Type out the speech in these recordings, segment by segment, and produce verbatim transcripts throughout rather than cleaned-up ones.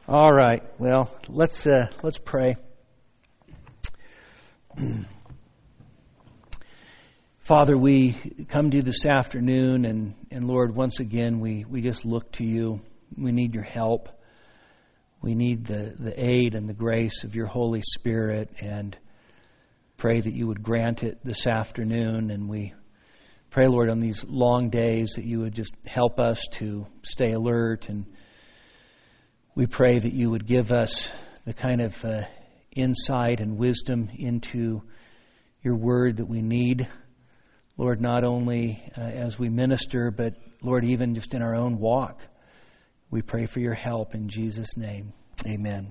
All right. Well, let's uh, let's pray. Father, we come to you this afternoon, and, and Lord, once again, we, we just look to you. We need your help. We need the, the aid and the grace of your Holy Spirit, and pray that you would grant it this afternoon. And we pray, Lord, on these long days that you would just help us to stay alert, and we pray that you would give us the kind of uh, insight and wisdom into your word that we need, Lord, not only uh, as we minister, but, Lord, even just in our own walk. We pray for your help in Jesus' name. Amen.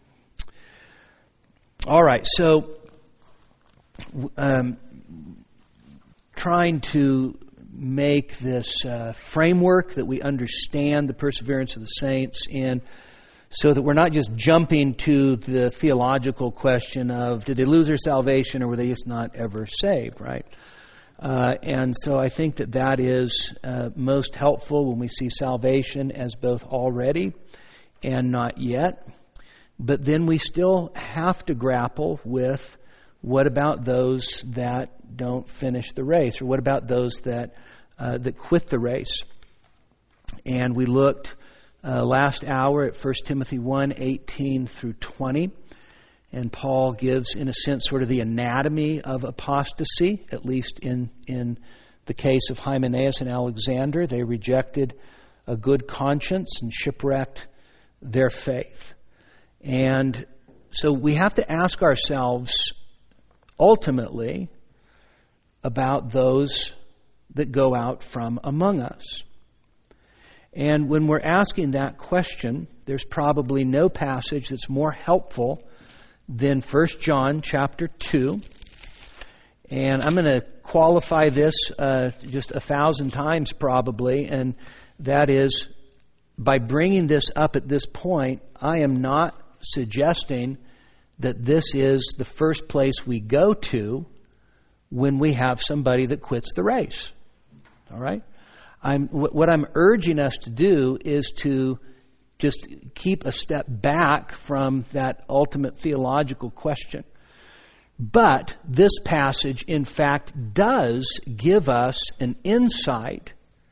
All right, so um, trying to make this uh, framework that we understand the perseverance of the saints in, so that we're not just jumping to the theological question of did they lose their salvation or were they just not ever saved, right? Uh, and so I think that that is uh, most helpful when we see salvation as both already and not yet. But then we still have to grapple with what about those that don't finish the race, or what about those that uh, that quit the race? And we looked uh, last hour at First Timothy one, eighteen through twenty. And Paul gives, in a sense, sort of the anatomy of apostasy, at least in, in the case of Hymenaeus and Alexander. They rejected a good conscience and shipwrecked their faith. And so we have to ask ourselves, ultimately, about those that go out from among us. And when we're asking that question, there's probably no passage that's more helpful than First John chapter two. And I'm going to qualify this uh, just a thousand times probably, and that is, by bringing this up at this point, I am not suggesting that this is the first place we go to when we have somebody that quits the race. All right? I'm, what I'm urging us to do is to just keep a step back from that ultimate theological question. But this passage, in fact, does give us an insight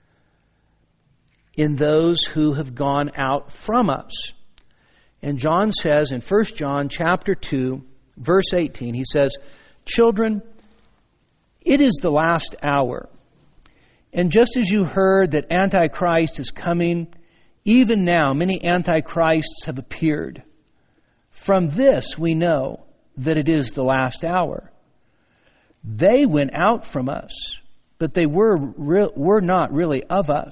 in those who have gone out from us. And John says in First John chapter two, verse eighteen, he says, "Children, it is the last hour. And just as you heard that Antichrist is coming, even now many antichrists have appeared. From this we know that it is the last hour. They went out from us, but they were, re- were not really of us.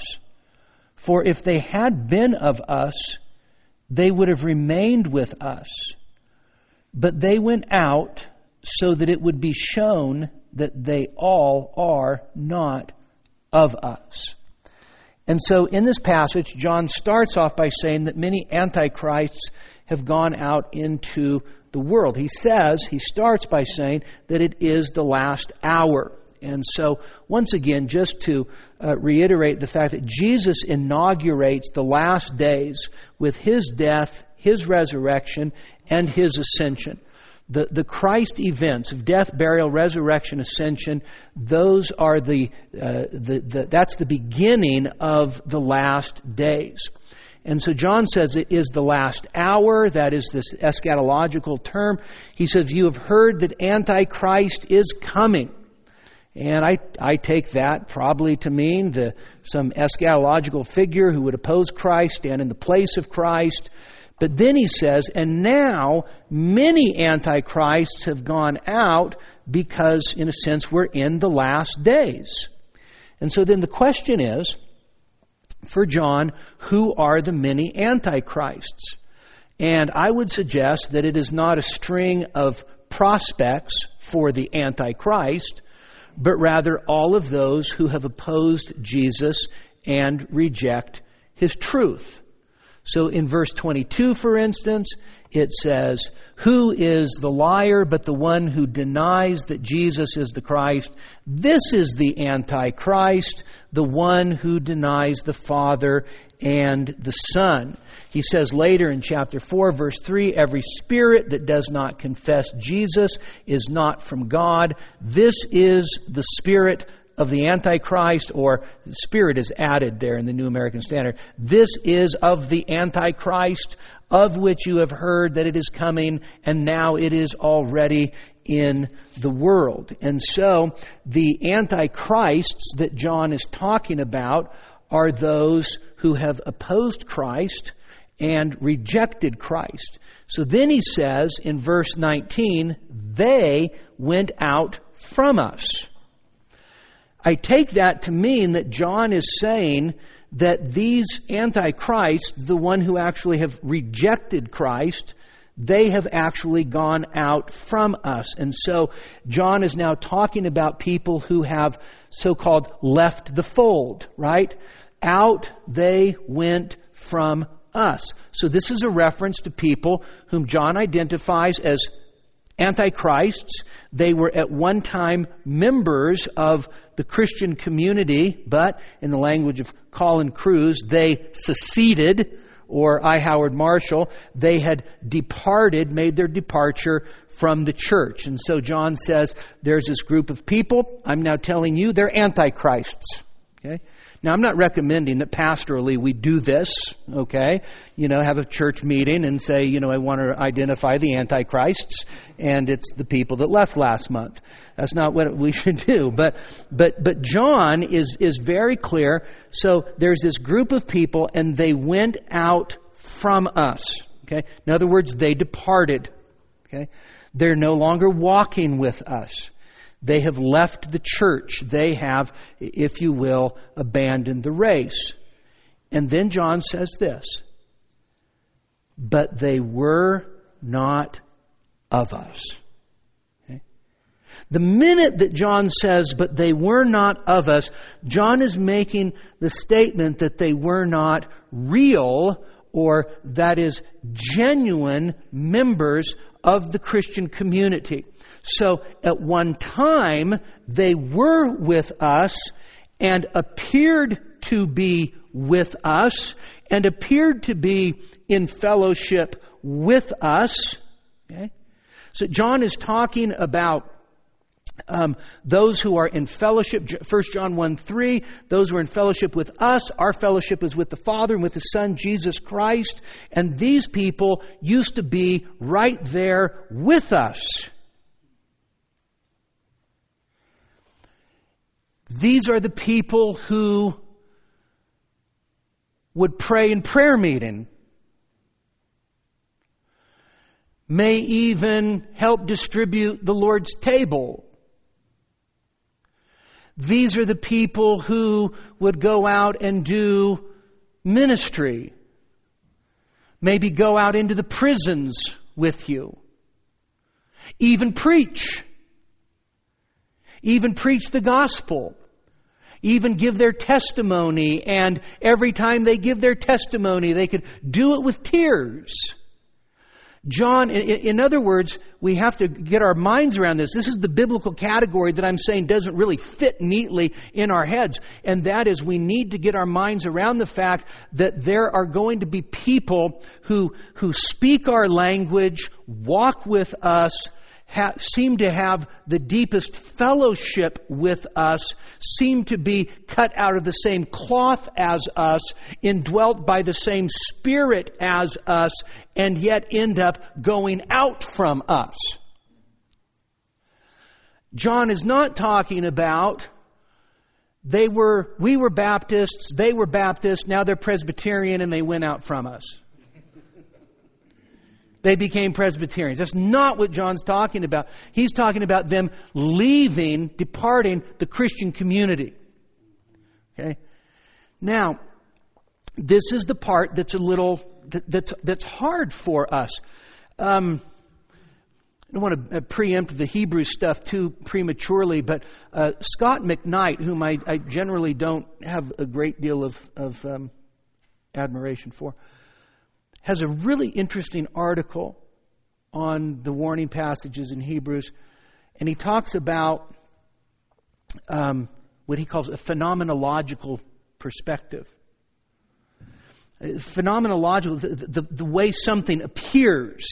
For if they had been of us, they would have remained with us. But they went out so that it would be shown that they all are not of us." And so in this passage, John starts off by saying that many antichrists have gone out into the world. He says, he starts by saying that it is the last hour. And so, once again, just to uh, reiterate the fact that Jesus inaugurates the last days with his death, his resurrection, and his ascension. The, the Christ events of death, burial, resurrection, ascension, those are the, uh, the, the that's the beginning of the last days. And so John says it is the last hour. That is this eschatological term. He says, you have heard that Antichrist is coming. And I, I take that probably to mean the, some eschatological figure who would oppose Christ, stand in the place of Christ. But then he says, and now many antichrists have gone out because, in a sense, we're in the last days. And so then the question is, for John, who are the many antichrists? And I would suggest that it is not a string of prospects for the Antichrist, but rather all of those who have opposed Jesus and reject his truth. So in verse twenty-two, for instance, it says, "Who is the liar but the one who denies that Jesus is the Christ? This is the Antichrist, the one who denies the Father and the Son." He says later in chapter four, verse three, "Every spirit that does not confess Jesus is not from God. This is the spirit of the Antichrist," or the spirit is added there in the New American Standard. "This is of the Antichrist, of which you have heard that it is coming, and now it is already in the world." And so the Antichrists that John is talking about are those who have opposed Christ and rejected Christ. So then he says in verse nineteen, "They went out from us." I take that to mean that John is saying that these antichrists, the one who actually have rejected Christ, they have actually gone out from us. And so John is now talking about people who have so-called left the fold, right? Out they went from us. So this is a reference to people whom John identifies as antichrists. They were at one time members of the Christian community, but in the language of Colin Cruz, they seceded, or I. Howard Marshall, they had departed, made their departure from the church. And so John says, there's this group of people, I'm now telling you, they're antichrists. Okay? Now, I'm not recommending that pastorally we do this, okay? You know, have a church meeting and say, you know, I want to identify the antichrists, and it's the people that left last month. That's not what we should do. But but but John is is very clear. So there's this group of people, and they went out from us, okay? In other words, they departed, okay? They're no longer walking with us. They have left the church. They have, if you will, abandoned the race. And then John says this, "But they were not of us." Okay? The minute that John says, "But they were not of us," John is making the statement that they were not real, or that is genuine members of the Christian community. So at one time, they were with us and appeared to be with us and appeared to be in fellowship with us. Okay? So John is talking about um, those who are in fellowship. First John one three, those who are in fellowship with us. Our fellowship is with the Father and with the Son, Jesus Christ. And these people used to be right there with us. These are the people who would pray in prayer meeting, may even help distribute the Lord's table. These are the people who would go out and do ministry, maybe go out into the prisons with you, even preach. Even preach the gospel. Even give their testimony. And every time they give their testimony, they could do it with tears. John, in, in other words, we have to get our minds around this. This is the biblical category that I'm saying doesn't really fit neatly in our heads. And that is, we need to get our minds around the fact that there are going to be people who, who speak our language, walk with us, Ha, seem to have the deepest fellowship with us, seem to be cut out of the same cloth as us, indwelt by the same Spirit as us, and yet end up going out from us. John is not talking about they were, we were Baptists, they were Baptists, now they're Presbyterian and they went out from us. They became Presbyterians. That's not what John's talking about. He's talking about them leaving, departing the Christian community. Okay? Now, this is the part that's a little, that, that's, that's hard for us. Um, I don't want to preempt the Hebrew stuff too prematurely, but uh, Scott McKnight, whom I, I generally don't have a great deal of, of um, admiration for, has a really interesting article on the warning passages in Hebrews, and he talks about um, what he calls a phenomenological perspective. Phenomenological, the, the, the way something appears.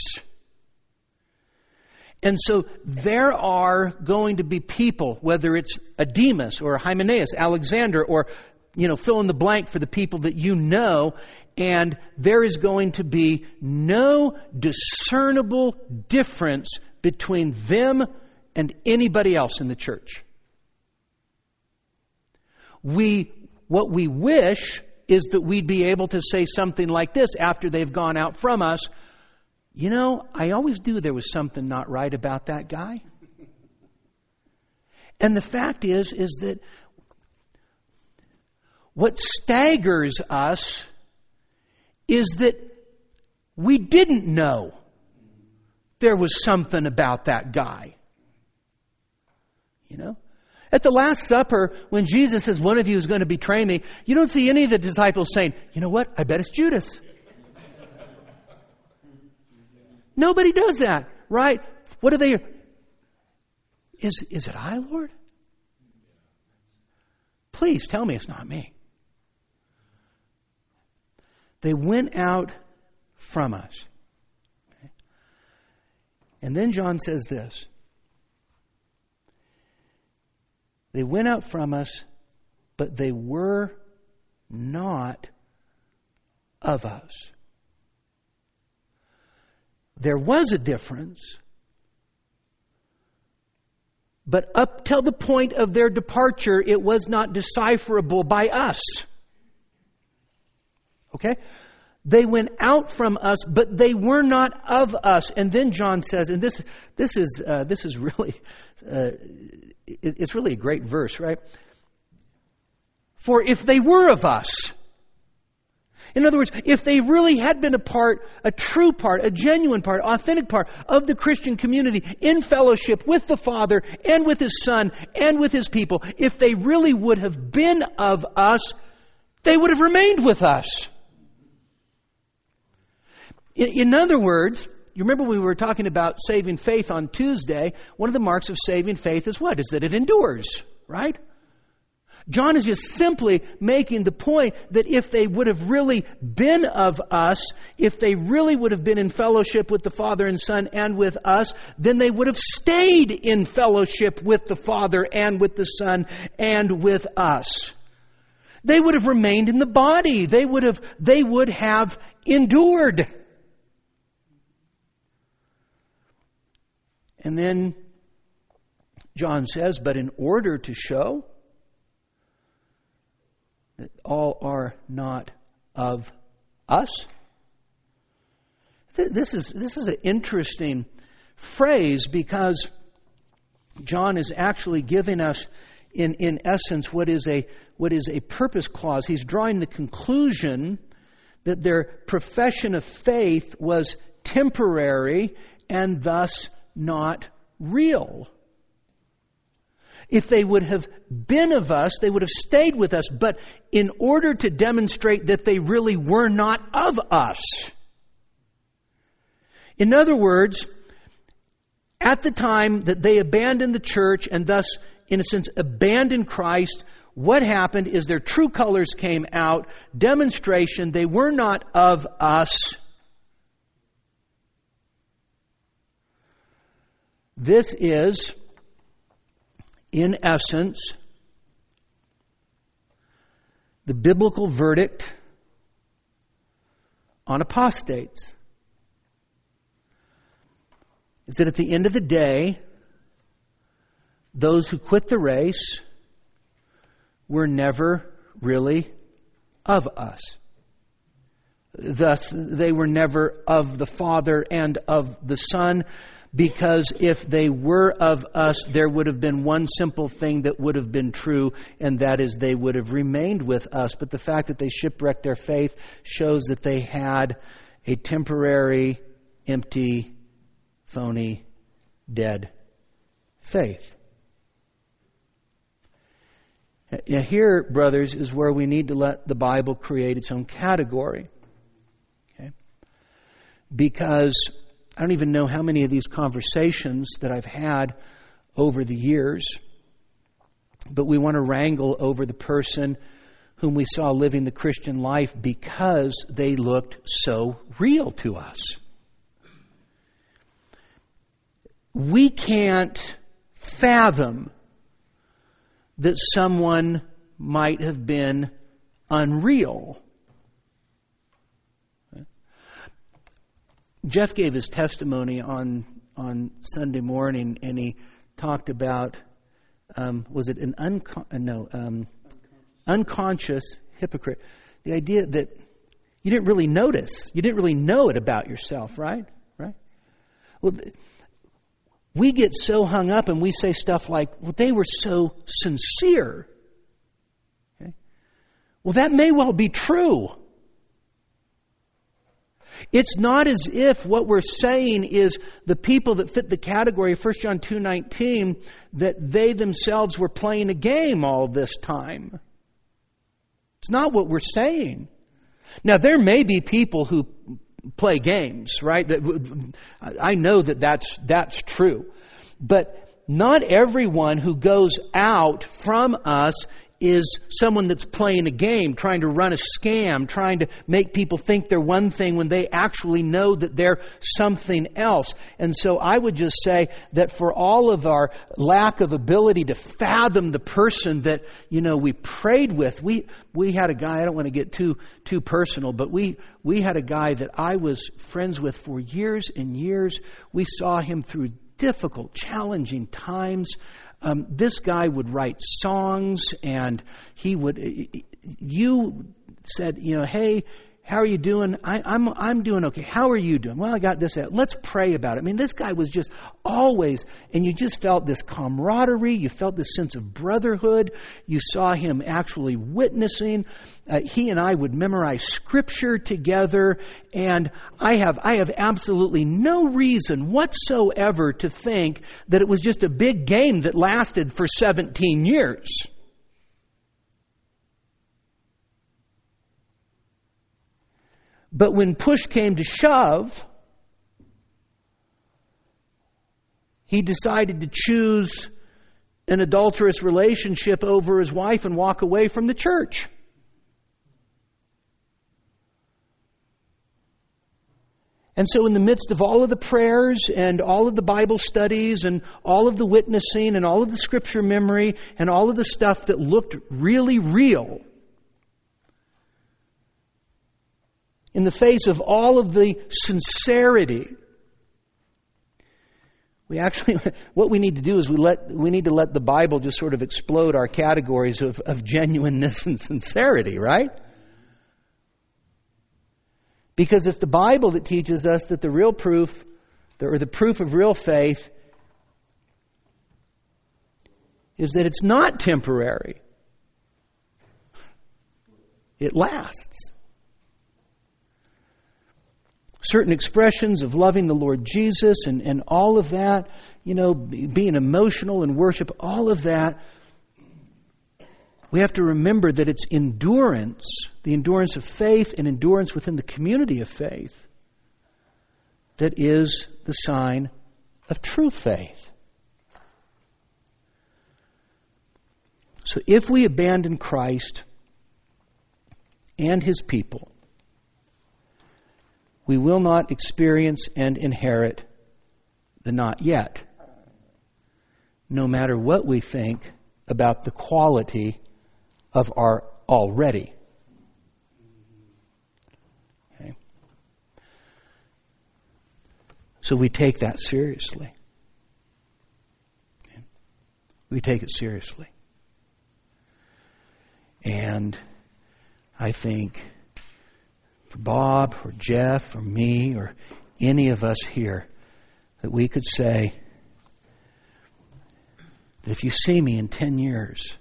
And so there are going to be people, whether it's a Demas or a Hymenaeus, Alexander, or, you know, fill in the blank for the people that you know, and there is going to be no discernible difference between them and anybody else in the church. We, what we wish is that we'd be able to say something like this after they've gone out from us. You know, I always knew there was something not right about that guy. And the fact is, is that what staggers us is that we didn't know there was something about that guy. You know? At the Last Supper, when Jesus says, one of you is going to betray me, you don't see any of the disciples saying, you know what, I bet it's Judas. Nobody does that, right? What are they? Is, is it I, Lord? Please tell me it's not me. They went out from us. Okay? And then John says this. They went out from us, but they were not of us. There was a difference, but up till the point of their departure, it was not decipherable by us. Okay? They went out from us, but they were not of us. And then John says, and this this is uh, this is really uh, it, it's really a great verse, right? For if they were of us. In other words, if they really had been a part, a true part, a genuine part, authentic part of the Christian community in fellowship with the Father and with His Son and with His people, if they really would have been of us, they would have remained with us. In, in other words, you remember we were talking about saving faith on Tuesday. One of the marks of saving faith is what? Is that it endures, right? John is just simply making the point that if they would have really been of us, if they really would have been in fellowship with the Father and Son and with us, then they would have stayed in fellowship with the Father and with the Son and with us. They would have remained in the body. They would have, they would have endured. And then John says, but in order to show that all are not of us. This is this is an interesting phrase because John is actually giving us, in, in essence, what is a what is a purpose clause. He's drawing the conclusion that their profession of faith was temporary and thus not real. If they would have been of us, they would have stayed with us. But in order to demonstrate that they really were not of us. In other words, at the time that they abandoned the church and thus, in a sense, abandoned Christ, what happened is their true colors came out. Demonstration, they were not of us. This is, in essence, the biblical verdict on apostates. Is that at the end of the day, those who quit the race were never really of us. Thus, they were never of the Father and of the Son. Because if they were of us, there would have been one simple thing that would have been true, and that is they would have remained with us. But the fact that they shipwrecked their faith shows that they had a temporary, empty, phony, dead faith. Now here, brothers, is where we need to let the Bible create its own category. Okay? because I don't even know how many of these conversations that I've had over the years, but we want to wrangle over the person whom we saw living the Christian life because they looked so real to us. We can't fathom that someone might have been unreal. Jeff gave his testimony on on Sunday morning, and he talked about um, was it an uncon- uh, no um, unconscious hypocrite? The idea that you didn't really notice, you didn't really know it about yourself, right? Right? Well, th- we get so hung up, and we say stuff like, "Well, they were so sincere." Okay? Well, that may well be true. It's not as if what we're saying is the people that fit the category of First John two nineteen, that they themselves were playing a game all this time. It's not what we're saying. Now, there may be people who play games, right? That I know that that's, that's true. But not everyone who goes out from us is someone that's playing a game, trying to run a scam, trying to make people think they're one thing when they actually know that they're something else. And so I would just say that for all of our lack of ability to fathom the person that, you know, we prayed with, we we had a guy, I don't want to get too too personal, but we we had a guy that I was friends with for years and years. We saw him through difficult, challenging times. Um, this guy would write songs, and he would. You said, you know, hey, how are you doing? I, I'm I'm doing okay. How are you doing? Well, I got this. Let's pray about it. I mean, this guy was just always, and you just felt this camaraderie. You felt this sense of brotherhood. You saw him actually witnessing. Uh, he and I would memorize scripture together, and I have I have absolutely no reason whatsoever to think that it was just a big game that lasted for seventeen years. But when push came to shove, he decided to choose an adulterous relationship over his wife and walk away from the church. And so in the midst of all of the prayers and all of the Bible studies and all of the witnessing and all of the scripture memory and all of the stuff that looked really real, in the face of all of the sincerity, we actually, what we need to do is we let we need to let the Bible just sort of explode our categories of, of genuineness and sincerity, right? Because it's the Bible that teaches us that the real proof, or the proof of real faith, is that it's not temporary. It lasts. Certain expressions of loving the Lord Jesus and, and all of that, you know, being emotional in worship, all of that, we have to remember that it's endurance, the endurance of faith and endurance within the community of faith, that is the sign of true faith. So if we abandon Christ and His people, we will not experience and inherit the not yet, no matter what we think about the quality of our already. Okay. So we take that seriously. Okay. We take it seriously. And I think for Bob or Jeff or me or any of us here, that we could say that if you see me in ten years,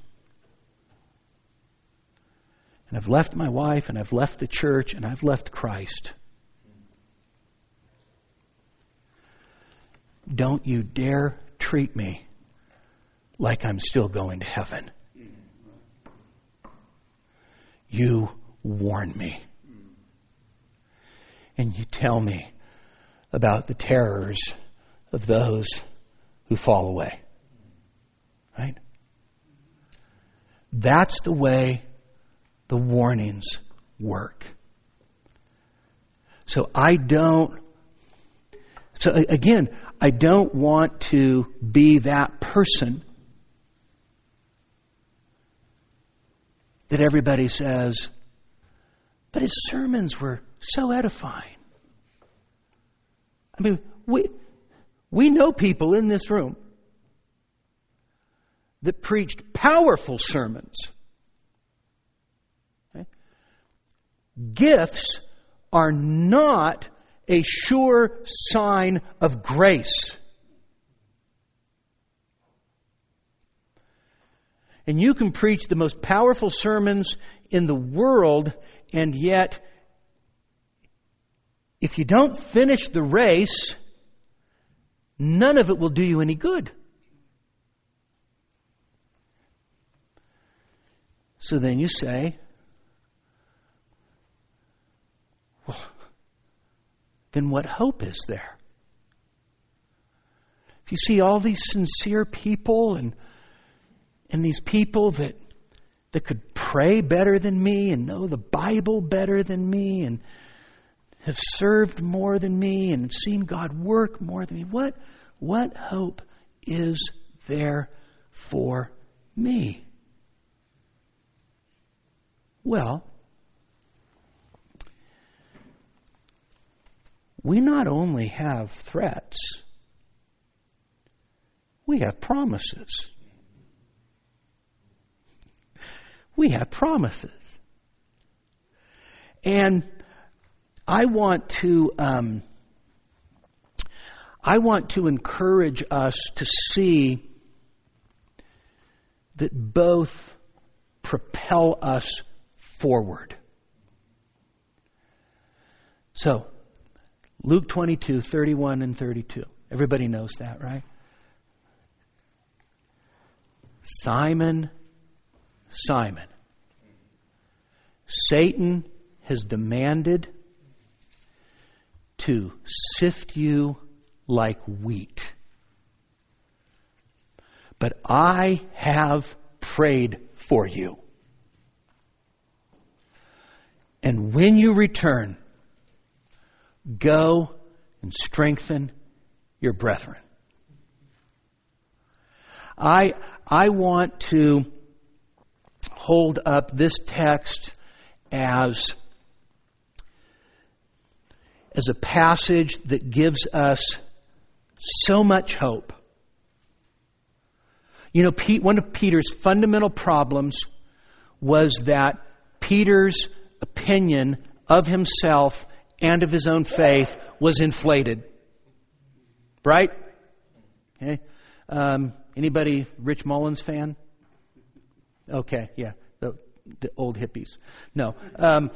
and I've left my wife, and I've left the church, and I've left Christ, don't you dare treat me like I'm still going to heaven. You warn me. And you tell me about the terrors of those who fall away. Right? That's the way the warnings work. So I don't, so again, I don't want to be that person that everybody says, but his sermons were so edifying. I mean, we we know people in this room that preached powerful sermons. Okay? Gifts are not a sure sign of grace. And you can preach the most powerful sermons in the world, and yet, if you don't finish the race, none of it will do you any good. So then you say, well, then what hope is there? If you see all these sincere people and and these people that that could pray better than me and know the Bible better than me and have served more than me and have seen God work more than me, what what hope is there for me? Well, we not only have threats, we have promises. We have promises. And I want to um, I want to encourage us to see that both propel us forward. So, Luke twenty-two, thirty-one and thirty-two. Everybody knows that, right? Simon, Simon, Satan has demanded to sift you like wheat. But I have prayed for you. And when you return, go and strengthen your brethren. I, I want to hold up this text as, as a passage that gives us so much hope. You know, Pete, one of Peter's fundamental problems was that Peter's opinion of himself and of his own faith was inflated. Right? Okay. Um, anybody Rich Mullins fan? Okay, yeah, the, the old hippies. No. Um,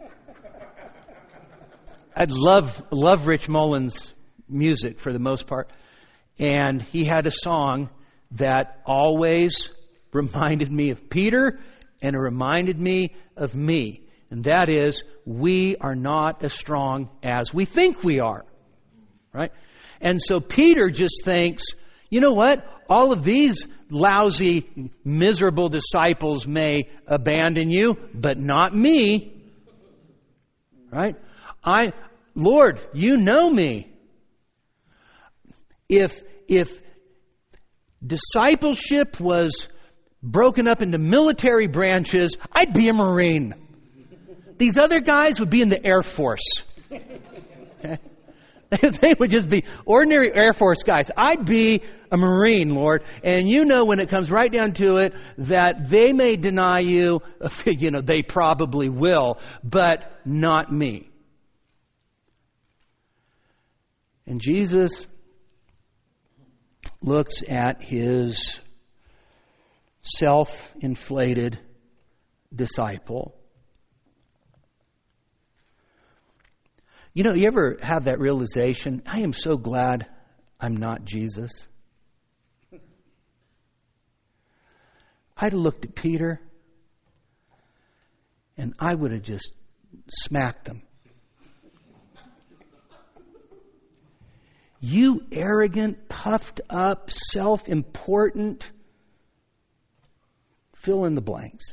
I'd love, love Rich Mullins' music for the most part. And he had a song that always reminded me of Peter and it reminded me of me. And that is, we are not as strong as we think we are. Right? And so Peter just thinks, you know what? All of these lousy, miserable disciples may abandon you, but not me. Right? I, Lord, you know me. If, if discipleship was broken up into military branches, I'd be a Marine. These other guys would be in the Air Force. Okay? They would just be ordinary Air Force guys. I'd be a Marine, Lord. And you know when it comes right down to it that they may deny you, you know, they probably will, but not me. And Jesus looks at his self-inflated disciple. You know, you ever have that realization, I am so glad I'm not Jesus? I'd have looked at Peter and I would have just smacked him. You arrogant, puffed up, self-important, fill in the blanks.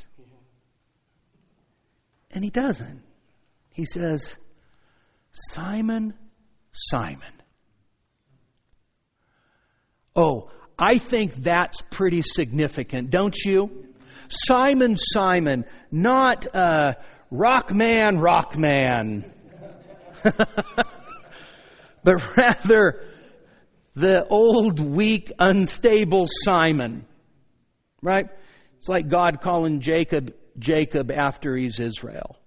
And he doesn't. He says, Simon, Simon. Oh, I think that's pretty significant, don't you? Simon, Simon, not uh, Rockman, Rockman, but rather the old, weak, unstable Simon, right? It's like God calling Jacob, Jacob after he's Israel.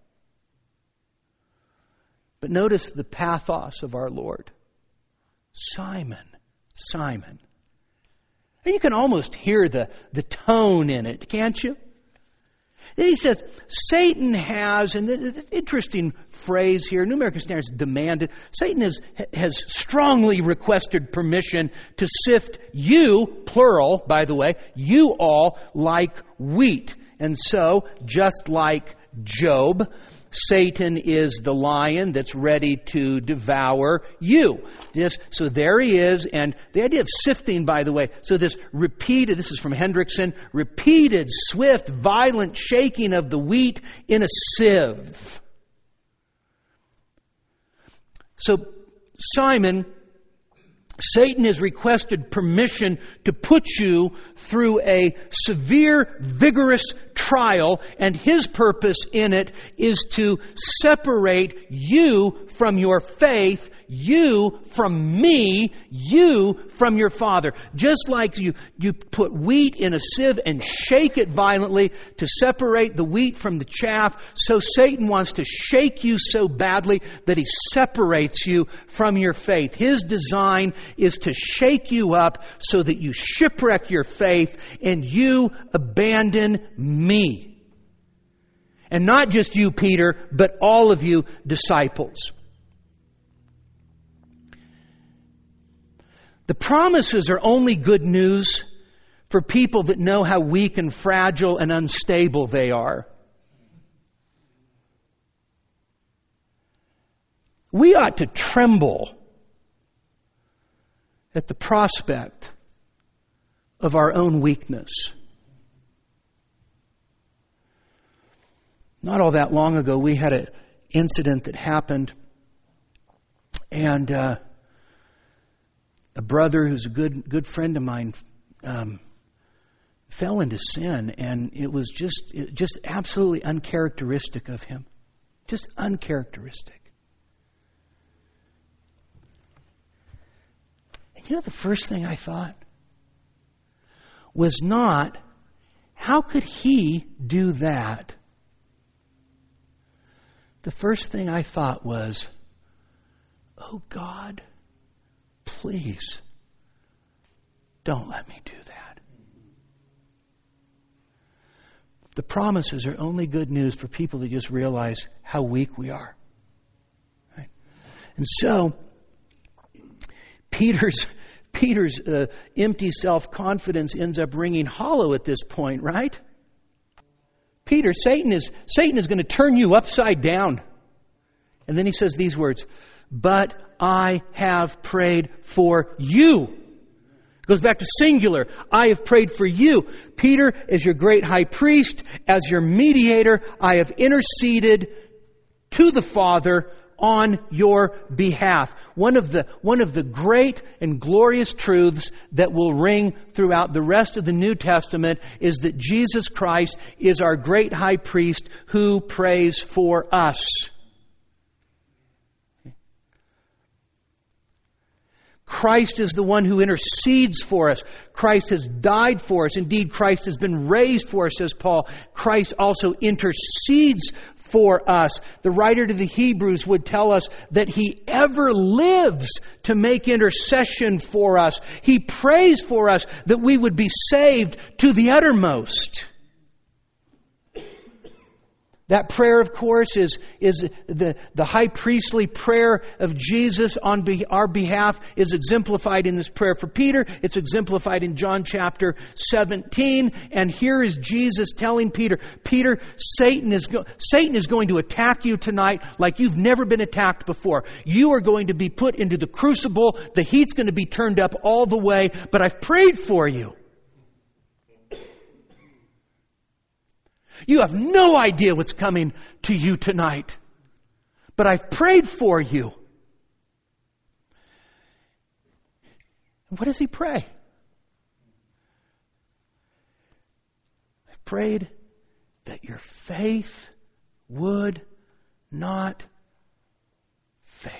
But notice the pathos of our Lord. Simon, Simon. And you can almost hear the, the tone in it, can't you? Then he says, Satan has, and the, the interesting phrase here, New American Standard has demanded, Satan has, has strongly requested permission to sift you, plural, by the way, you all like wheat. And so, just like Job, Satan is the lion that's ready to devour you. This, so there he is, and the idea of sifting, by the way, so this repeated, this is from Hendrickson, repeated, swift, violent shaking of the wheat in a sieve. So, Simon, Satan has requested permission to put you through a severe, vigorous trial, and his purpose in it is to separate you from your faith, you from me, you from your Father. Just like you, you put wheat in a sieve and shake it violently to separate the wheat from the chaff, so Satan wants to shake you so badly that he separates you from your faith. His design is to shake you up so that you shipwreck your faith and you abandon me. And not just you, Peter, but all of you disciples. The promises are only good news for people that know how weak and fragile and unstable they are. We ought to tremble at the prospect of our own weakness. Not all that long ago, we had an incident that happened, and uh, a brother who's a good good friend of mine um, fell into sin, and it was just it, just absolutely uncharacteristic of him, just uncharacteristic. And you know, the first thing I thought was not, how could he do that? The first thing I thought was, oh God, please don't let me do that. The promises are only good news for people that just realize how weak we are. Right? And so, Peter's Peter's uh, empty self-confidence ends up ringing hollow at this point, right? Peter, Satan is Satan is going to turn you upside down. And then he says these words, but I have prayed for you. It goes back to singular. I have prayed for you. Peter, as your great high priest, as your mediator, I have interceded to the Father on your behalf. One of the one of the great and glorious truths that will ring throughout the rest of the New Testament is that Jesus Christ is our great high priest who prays for us. Christ is the one who intercedes for us. Christ has died for us. Indeed, Christ has been raised for us, says Paul. Christ also intercedes for us. The writer to the Hebrews would tell us that He ever lives to make intercession for us. He prays for us that we would be saved to the uttermost. That prayer, of course, is, is the, the high priestly prayer of Jesus on be, our behalf is exemplified in this prayer for Peter. It's exemplified in John chapter seventeen. And here is Jesus telling Peter, Peter, Satan is, go, Satan is going to attack you tonight like you've never been attacked before. You are going to be put into the crucible. The heat's going to be turned up all the way, but I've prayed for you. You have no idea what's coming to you tonight. But I've prayed for you. And what does he pray? I've prayed that your faith would not fail.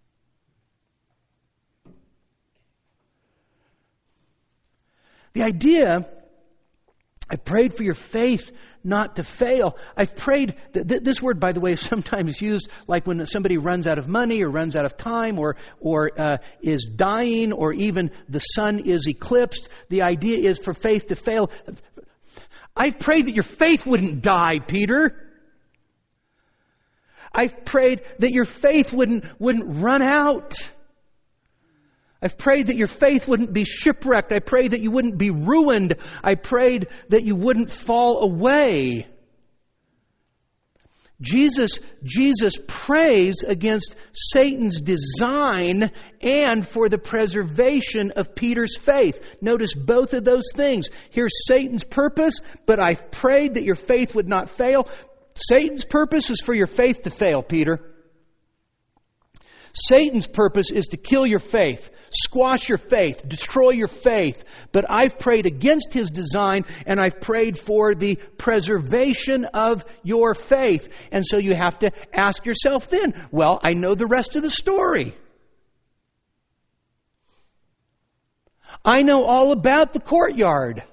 The idea, I prayed for your faith not to fail. I've prayed, th- th- this word, by the way, is sometimes used like when somebody runs out of money or runs out of time or, or uh, is dying or even the sun is eclipsed. The idea is for faith to fail. I've prayed that your faith wouldn't die, Peter. I've prayed that your faith wouldn't, wouldn't run out. I've prayed that your faith wouldn't be shipwrecked. I prayed that you wouldn't be ruined. I prayed that you wouldn't fall away. Jesus, Jesus prays against Satan's design and for the preservation of Peter's faith. Notice both of those things. Here's Satan's purpose, but I've prayed that your faith would not fail. Satan's purpose is for your faith to fail, Peter. Satan's purpose is to kill your faith, squash your faith, destroy your faith. But I've prayed against his design, and I've prayed for the preservation of your faith. And so you have to ask yourself then, well, I know the rest of the story. I know all about the courtyard.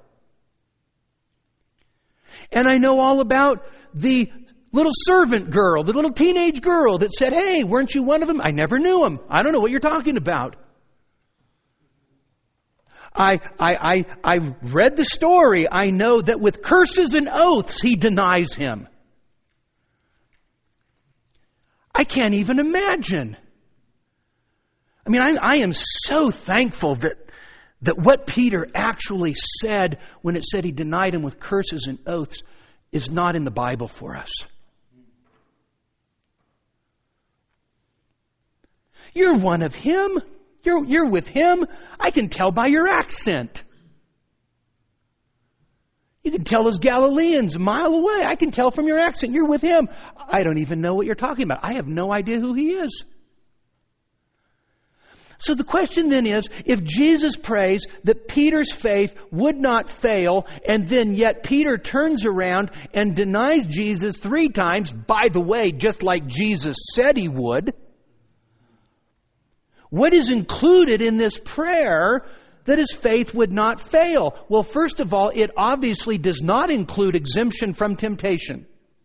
And I know all about the little servant girl, the little teenage girl that said, hey, weren't you one of them? I never knew him. I don't know what you're talking about. I, I, I, I read the story. I know that with curses and oaths, he denies him. I can't even imagine. I mean, I, I am so thankful that, that what Peter actually said when it said he denied him with curses and oaths is not in the Bible for us. You're one of him. You're, you're with him. I can tell by your accent. You can tell as Galileans a mile away. I can tell from your accent. You're with him. I don't even know what you're talking about. I have no idea who he is. So the question then is, if Jesus prays that Peter's faith would not fail, and then yet Peter turns around and denies Jesus three times, by the way, just like Jesus said he would, what is included in this prayer that his faith would not fail? Well, first of all, it obviously does not include exemption from temptation.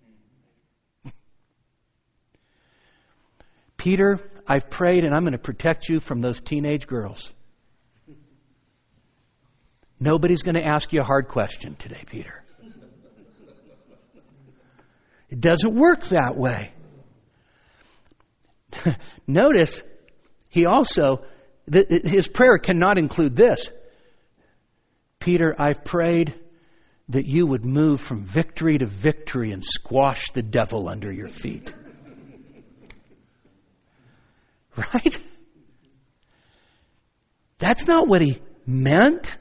Peter, I've prayed and I'm going to protect you from those teenage girls. Nobody's going to ask you a hard question today, Peter. It doesn't work that way. Notice, he also, his prayer cannot include this. Peter, I've prayed that you would move from victory to victory and squash the devil under your feet. Right? That's not what he meant.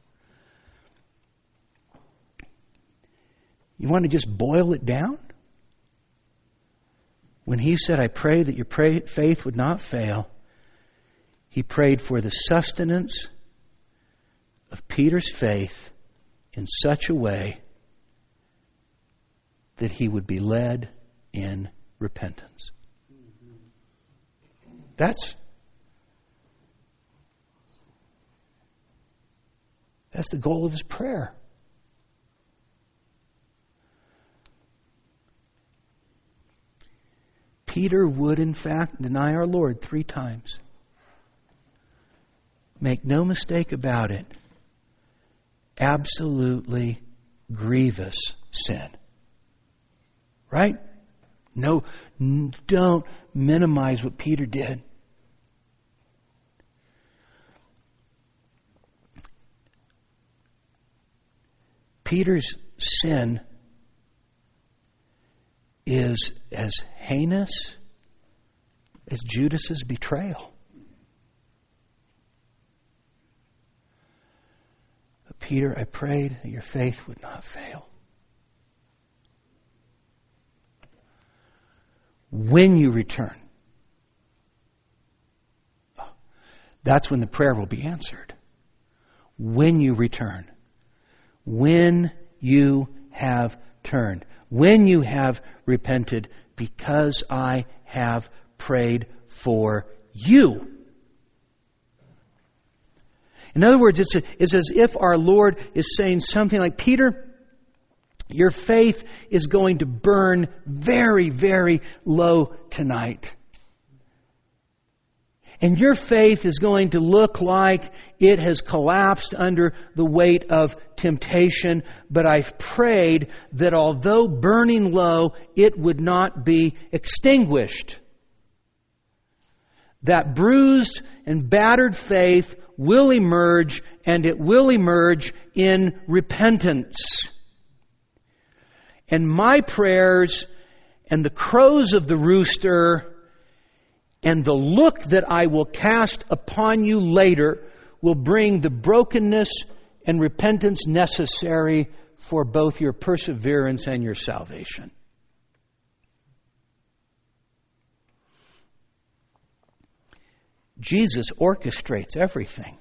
You want to just boil it down? When he said, I pray that your pray- faith would not fail, he prayed for the sustenance of Peter's faith in such a way that he would be led in repentance. That's that's the goal of his prayer. Peter would, in fact, deny our Lord three times. Make no mistake about it. Absolutely grievous sin. Right? No, n- don't minimize what Peter did. Peter's sin is as heinous as Judas's betrayal. But Peter, I prayed that your faith would not fail. When you return, that's when the prayer will be answered. When you return. When you have turned. When you have repented, because I have prayed for you. In other words, it's, a, it's as if our Lord is saying something like, Peter, your faith is going to burn very, very low tonight. And your faith is going to look like it has collapsed under the weight of temptation. But I've prayed that although burning low, it would not be extinguished. That bruised and battered faith will emerge, and it will emerge in repentance. And my prayers and the crows of the rooster and the look that I will cast upon you later will bring the brokenness and repentance necessary for both your perseverance and your salvation. Jesus orchestrates everything.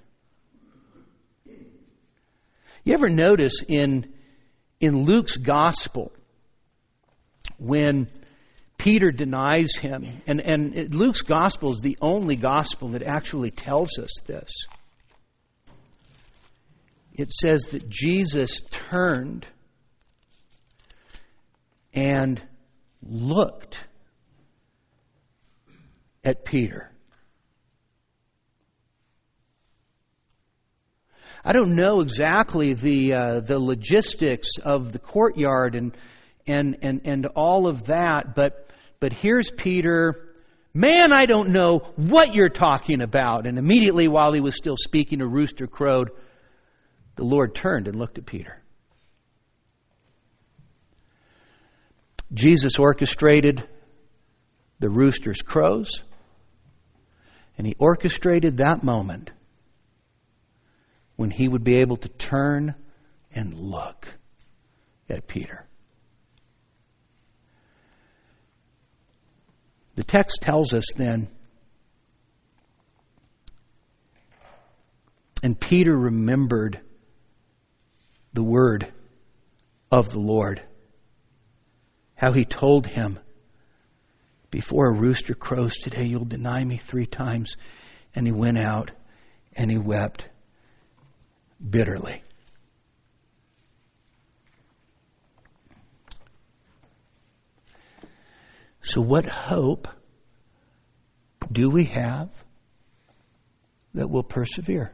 You ever notice in, in Luke's gospel, when Peter denies him, and, and Luke's gospel is the only gospel that actually tells us this. It says that Jesus turned and looked at Peter. I don't know exactly the uh, the logistics of the courtyard and and and and all of that, but but here's Peter. Man, I don't know what you're talking about. And immediately while he was still speaking, a rooster crowed. The Lord turned and looked at Peter. Jesus orchestrated the rooster's crows, and he orchestrated that moment when he would be able to turn and look at Peter. The text tells us then, and Peter remembered the word of the Lord, how he told him, before a rooster crows today, you'll deny me three times. And he went out and he wept bitterly. So what hope do we have that will persevere?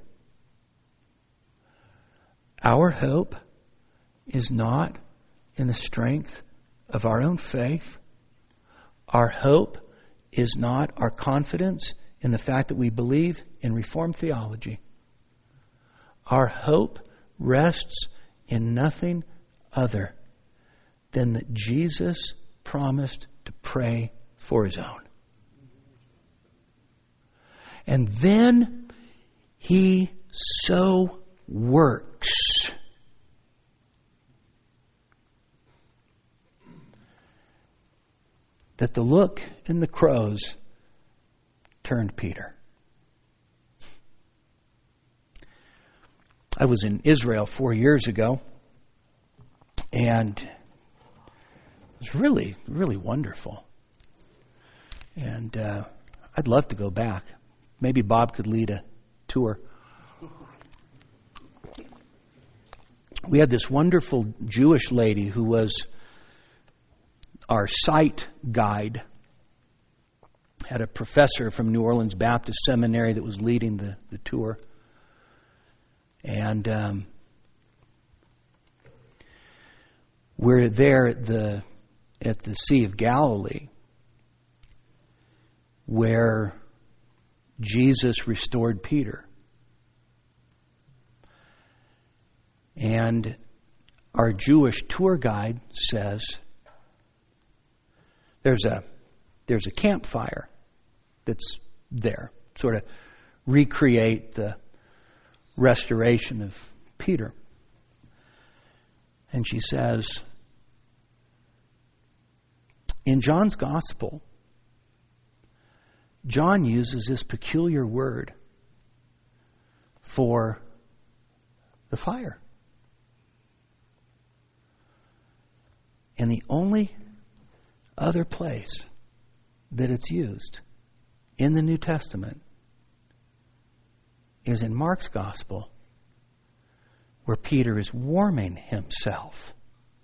Our hope is not in the strength of our own faith. Our hope is not our confidence in the fact that we believe in Reformed theology. Our hope rests in nothing other than that Jesus promised to pray for his own. And then he so works that the look in the crows turned Peter. I was in Israel four years ago, and it was really, really wonderful. And uh, I'd love to go back. Maybe Bob could lead a tour. We had this wonderful Jewish lady who was our site guide. Had a professor from New Orleans Baptist Seminary that was leading the, the tour. And um, we're there at the at the Sea of Galilee, where Jesus restored Peter. And our Jewish tour guide says there's a there's a campfire that's there, sort of recreate the restoration of Peter. And she says, in John's gospel, John uses this peculiar word for the fire. And the only other place that it's used in the New Testament is in Mark's gospel, where Peter is warming himself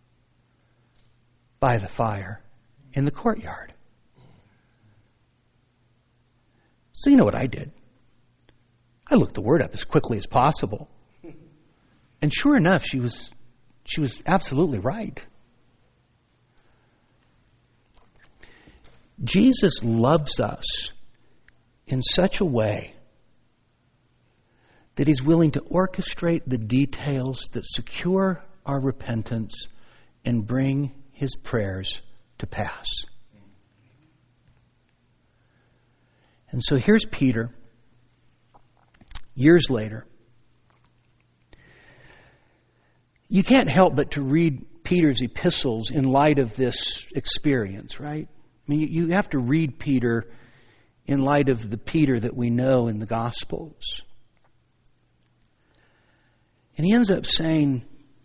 by the fire in the courtyard. So you know what I did? I looked the word up as quickly as possible. And sure enough, she was she was absolutely right. Jesus loves us in such a way that he's willing to orchestrate the details that secure our repentance and bring his prayers to pass. And so here's Peter, years later. You can't help but to read Peter's epistles in light of this experience, right? I mean, you have to read Peter in light of the Peter that we know in the Gospels. And he ends up saying,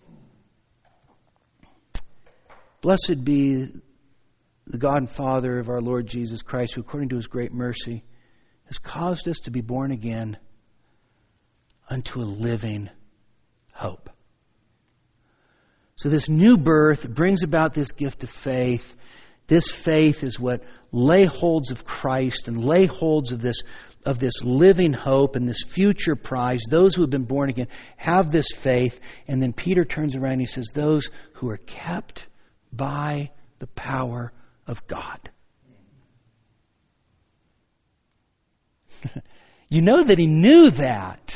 "Blessed be the God and Father of our Lord Jesus Christ, who according to his great mercy has caused us to be born again unto a living hope." So this new birth brings about this gift of faith. This faith is what lay holds of Christ and lay holds of this of this living hope and this future prize. Those who have been born again have this faith. And then Peter turns around and he says, those who are kept by the power of God. You know that he knew that.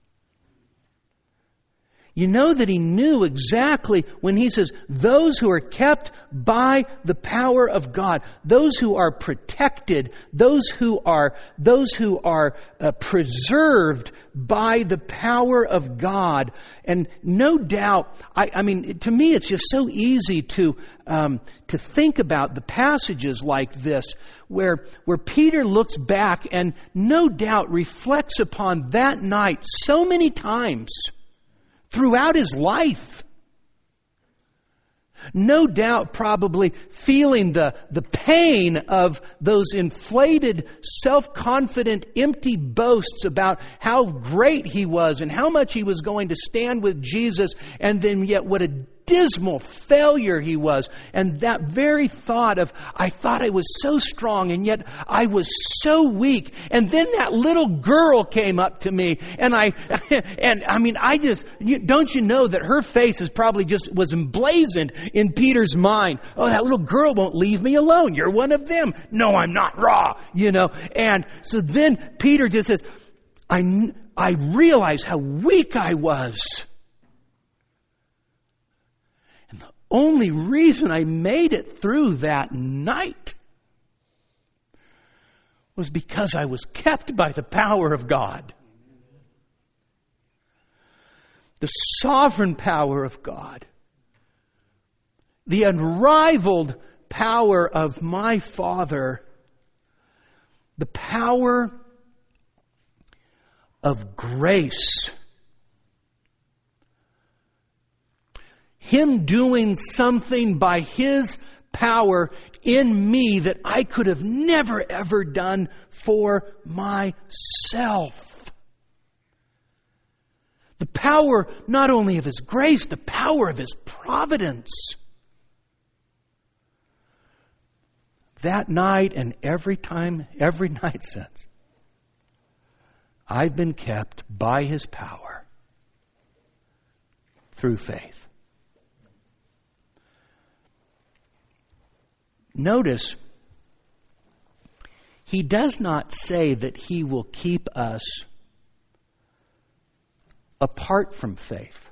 You know that he knew exactly when he says, those who are kept by the power of God, those who are protected, those who are, those who are uh, preserved by the power of God. And no doubt, I, I mean, to me, it's just so easy to, um, to think about the passages like this where, where Peter looks back and no doubt reflects upon that night so many times throughout his life. No doubt probably feeling the, the pain of those inflated, self-confident, empty boasts about how great he was and how much he was going to stand with Jesus, and then yet what a dismal failure he was. And that very thought of, I thought I was so strong and yet I was so weak. And then that little girl came up to me and I, and I mean, I just, you, don't you know that her face is probably just was emblazoned in Peter's mind. Oh, that little girl won't leave me alone. You're one of them. No, I'm not raw, you know. And so then Peter just says, I, I realize how weak I was. Only reason I made it through that night was because I was kept by the power of God. The sovereign power of God. The unrivaled power of my Father. The power of grace. Him doing something by His power in me that I could have never ever done for myself. The power not only of His grace, the power of His providence. That night and every time, every night since, I've been kept by His power through faith. notice, he does not say that he will keep us apart from faith.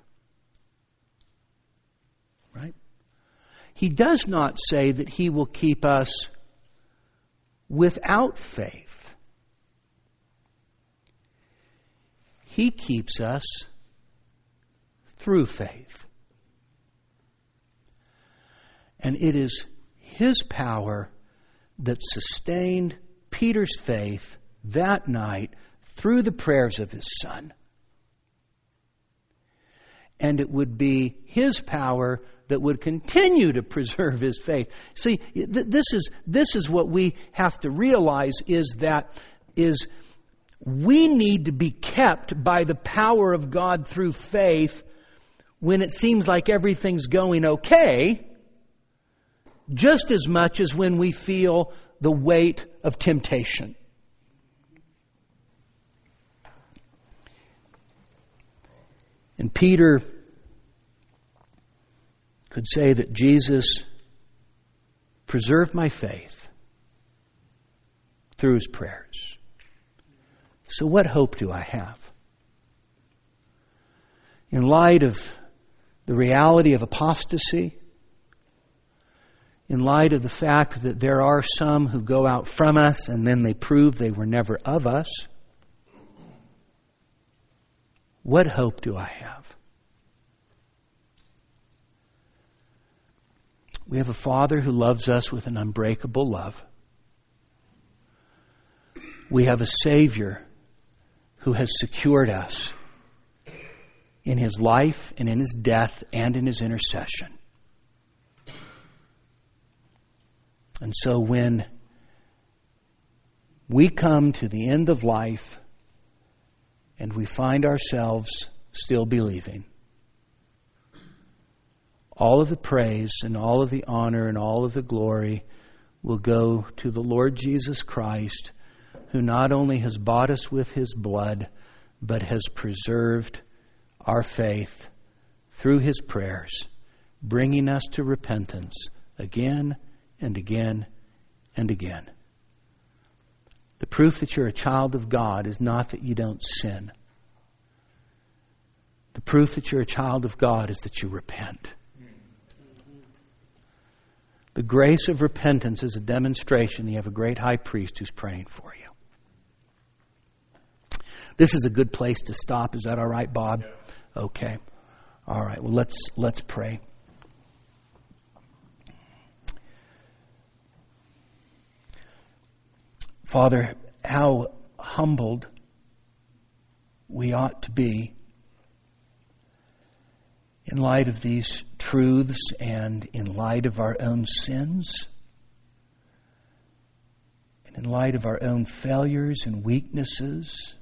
Right? He does not say that he will keep us without faith. He keeps us through faith. And it is his power that sustained Peter's faith that night through the prayers of his son. And it would be his power that would continue to preserve his faith. See, th- this is this is what we have to realize is that is we need to be kept by the power of God through faith when it seems like everything's going okay, just as much as when we feel the weight of temptation. And Peter could say that Jesus preserved my faith through his prayers. So what hope do I have? In light of the reality of apostasy, in light of the fact that there are some who go out from us and then they prove they were never of us, what hope do I have? We have a Father who loves us with an unbreakable love. We have a Savior who has secured us in his life and in his death and in his intercession. And so when we come to the end of life and we find ourselves still believing, all of the praise and all of the honor and all of the glory will go to the Lord Jesus Christ, who not only has bought us with his blood, but has preserved our faith through his prayers, bringing us to repentance again and again and again. The proof that you're a child of God is not that you don't sin. The proof that you're a child of God is that you repent. The grace of repentance is a demonstration that you have a great high priest who's praying for you. This is a good place to stop. Is that all right, Bob? Yeah. Okay. All right. Well, let's let's pray. Father, how humbled we ought to be in light of these truths and in light of our own sins and in light of our own failures and weaknesses.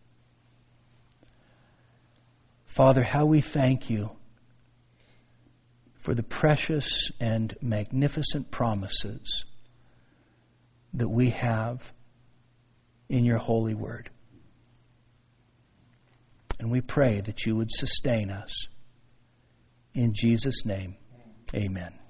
Father, how we thank you for the precious and magnificent promises that we have in your holy word. And we pray that you would sustain us. In Jesus' name, amen.